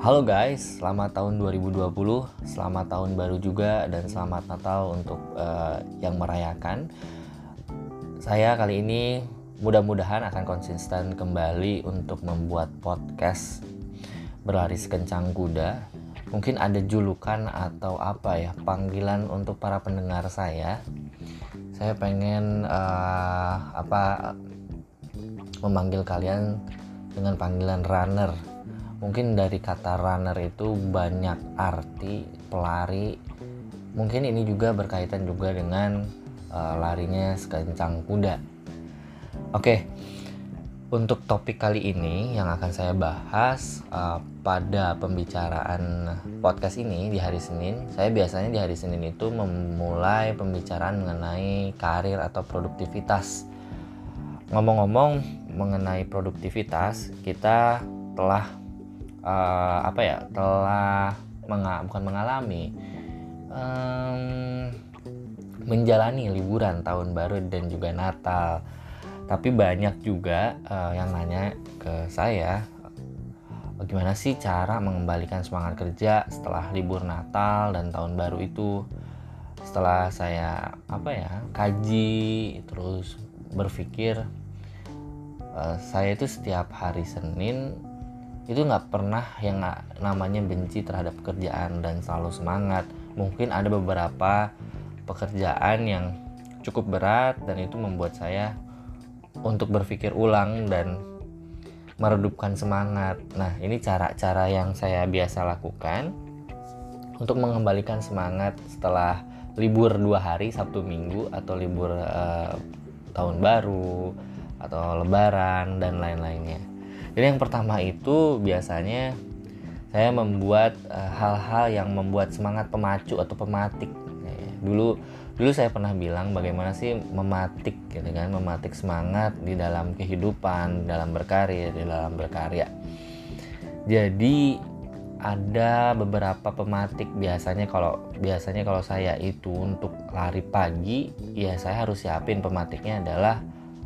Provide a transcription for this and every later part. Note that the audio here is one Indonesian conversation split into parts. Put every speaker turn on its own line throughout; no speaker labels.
Halo guys, selamat tahun 2020, selamat tahun baru juga dan selamat Natal untuk yang merayakan. Saya kali ini mudah-mudahan akan konsisten kembali untuk membuat podcast berlari sekencang kuda. Mungkin ada julukan atau panggilan untuk para pendengar saya. Saya pengen memanggil kalian dengan panggilan runner. Mungkin dari kata runner itu banyak arti, pelari. Mungkin ini juga berkaitan juga dengan larinya sekencang kuda. Oke, untuk topik kali ini yang akan saya bahas pada pembicaraan podcast ini di hari Senin. Saya biasanya di hari Senin itu memulai pembicaraan mengenai karir atau produktivitas. Ngomong-ngomong mengenai produktivitas, kita telah menjalani liburan tahun baru dan juga Natal. Tapi banyak juga yang nanya ke saya, gimana sih cara mengembalikan semangat kerja setelah libur Natal dan tahun baru itu. Setelah saya kaji terus berpikir, saya itu setiap hari Senin itu nggak pernah yang namanya benci terhadap pekerjaan dan selalu semangat. Mungkin ada beberapa pekerjaan yang cukup berat dan itu membuat saya untuk berpikir ulang dan meredupkan semangat. Nah, ini cara-cara yang saya biasa lakukan untuk mengembalikan semangat setelah libur 2 hari, Sabtu Minggu, atau libur tahun baru atau lebaran dan lain-lainnya. Jadi yang pertama itu biasanya saya membuat hal-hal yang membuat semangat pemacu atau pematik. Dulu saya pernah bilang bagaimana sih mematik gitu kan, mematik semangat di dalam kehidupan, dalam berkarir, di dalam berkarya. Jadi ada beberapa pematik. Biasanya kalau saya itu untuk lari pagi, ya saya harus siapin pematiknya adalah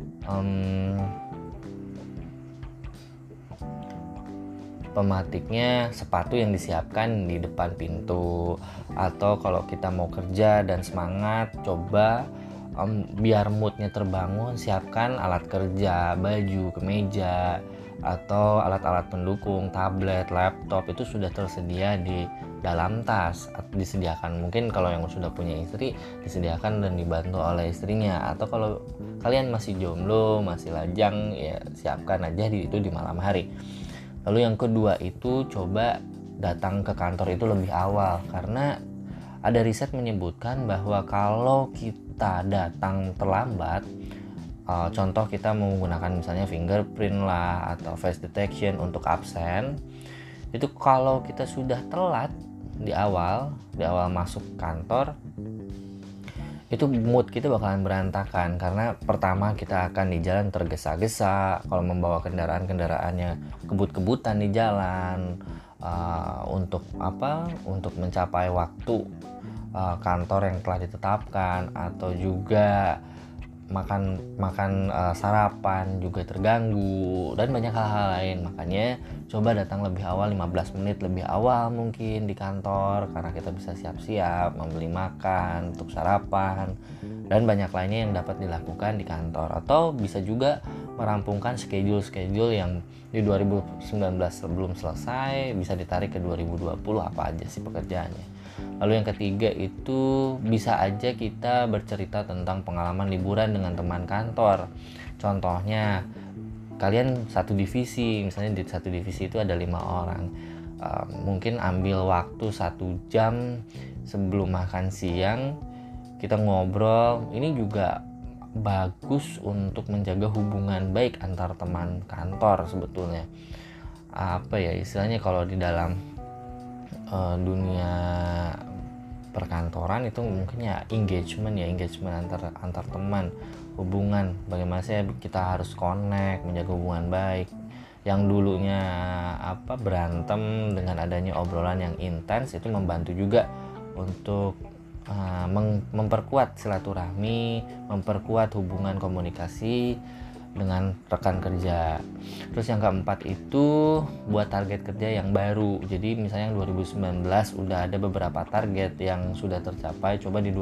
pematiknya sepatu yang disiapkan di depan pintu. Atau kalau kita mau kerja dan semangat, coba biar moodnya terbangun, siapkan alat kerja, baju, kemeja, atau alat-alat pendukung, tablet, laptop itu sudah tersedia di dalam tas. Disediakan, mungkin kalau yang sudah punya istri disediakan dan dibantu oleh istrinya. Atau kalau kalian masih jomblo, masih lajang, ya siapkan aja itu di malam hari. Lalu yang kedua itu coba datang ke kantor itu lebih awal, karena ada riset menyebutkan bahwa kalau kita datang terlambat, contoh kita menggunakan misalnya fingerprint lah atau face detection untuk absen, itu kalau kita sudah telat di awal masuk kantor, itu mood kita bakalan berantakan. Karena pertama kita akan di jalan tergesa-gesa, kalau membawa kendaraannya kebut-kebutan di jalan, untuk mencapai waktu kantor yang telah ditetapkan, atau juga makan sarapan juga terganggu dan banyak hal-hal lain. Makanya coba datang lebih awal, 15 menit lebih awal mungkin di kantor, karena kita bisa siap-siap membeli makan untuk sarapan dan banyak lainnya yang dapat dilakukan di kantor. Atau bisa juga merampungkan schedule yang di 2019 sebelum selesai bisa ditarik ke 2020 apa aja sih pekerjaannya. Lalu yang ketiga itu bisa aja kita bercerita tentang pengalaman liburan dengan teman kantor. Contohnya kalian satu divisi, misalnya di satu divisi itu ada 5 orang. Mungkin ambil waktu 1 jam sebelum makan siang, kita ngobrol. Ini juga bagus untuk menjaga hubungan baik antar teman kantor sebetulnya. Istilahnya kalau di dalam dunia perkantoran itu mungkin engagement antar teman, hubungan. Bagaimana sih kita harus connect, menjaga hubungan baik. Yang dulunya berantem, dengan adanya obrolan yang intens itu membantu juga untuk memperkuat silaturahmi, memperkuat hubungan komunikasi dengan rekan kerja. Terus yang keempat itu buat target kerja yang baru. Jadi misalnya yang 2019 udah ada beberapa target yang sudah tercapai, coba di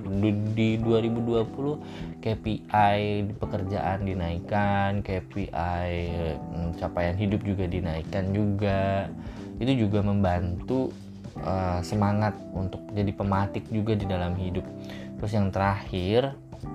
2020 KPI di pekerjaan dinaikkan, KPI capaian hidup juga dinaikkan juga. Itu juga membantu semangat untuk jadi pematik juga di dalam hidup. Terus yang terakhir,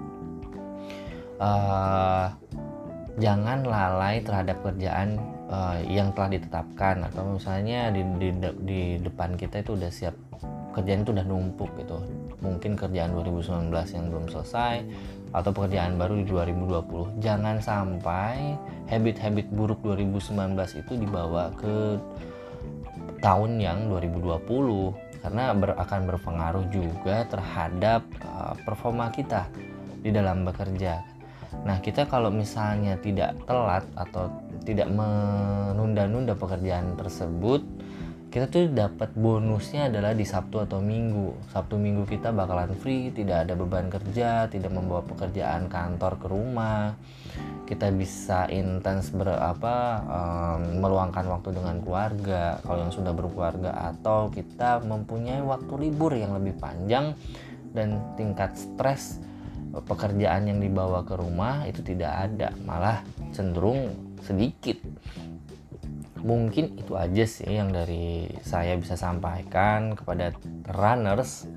jangan lalai terhadap kerjaan yang telah ditetapkan, atau misalnya di depan kita itu udah siap, kerjaan itu udah numpuk gitu, mungkin kerjaan 2019 yang belum selesai atau pekerjaan baru di 2020. Jangan sampai habit-habit buruk 2019 itu dibawa ke tahun yang 2020, karena akan berpengaruh juga terhadap performa kita di dalam bekerja. Nah, kita kalau misalnya tidak telat atau tidak menunda-nunda pekerjaan tersebut, kita tuh dapat bonusnya adalah di Sabtu atau Minggu. Sabtu Minggu kita bakalan free, tidak ada beban kerja, tidak membawa pekerjaan kantor ke rumah. Kita bisa intens meluangkan waktu dengan keluarga kalau yang sudah berkeluarga, atau kita mempunyai waktu libur yang lebih panjang dan tingkat stres pekerjaan yang dibawa ke rumah itu tidak ada, malah cenderung sedikit. Mungkin itu aja sih yang dari saya bisa sampaikan kepada runners.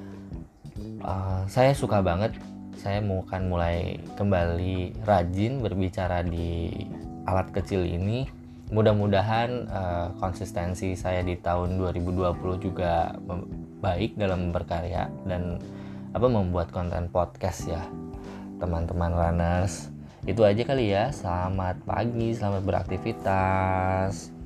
Saya suka banget, saya akan mulai kembali rajin berbicara di alat kecil ini. Mudah-mudahan konsistensi saya di tahun 2020 juga baik dalam berkarya dan membuat konten podcast ya, teman-teman runners. Itu aja kali ya. Selamat pagi, selamat beraktivitas.